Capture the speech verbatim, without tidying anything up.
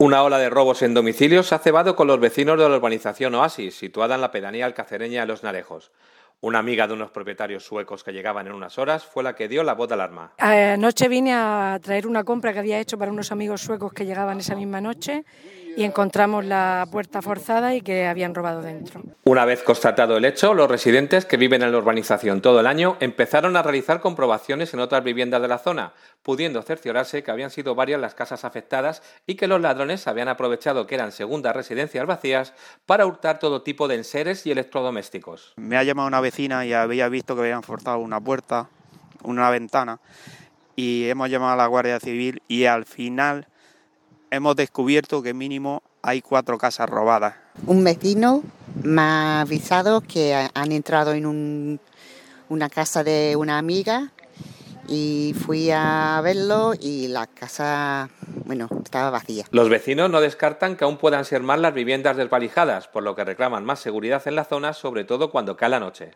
Una ola de robos en domicilios se ha cebado con los vecinos de la urbanización Oasis, situada en la pedanía alcacereña de Los Narejos. Una amiga de unos propietarios suecos que llegaban en unas horas fue la que dio la voz de alarma. Anoche vine a traer una compra que había hecho para unos amigos suecos que llegaban esa misma noche y encontramos la puerta forzada y que habían robado dentro. Una vez constatado el hecho, los residentes que viven en la urbanización todo el año empezaron a realizar comprobaciones en otras viviendas de la zona, pudiendo cerciorarse que habían sido varias las casas afectadas y que los ladrones habían aprovechado que eran segundas residencias vacías para hurtar todo tipo de enseres y electrodomésticos. Me ha llamado una vecina y había visto que habían forzado una puerta, una ventana, y hemos llamado a la Guardia Civil y al final hemos descubierto que mínimo hay cuatro casas robadas. Un vecino me ha avisado que han entrado en un, una casa de una amiga y fui a verlo y la casa, bueno, estaba vacía. Los vecinos no descartan que aún puedan ser más las viviendas desvalijadas, por lo que reclaman más seguridad en la zona, sobre todo cuando cae la noche.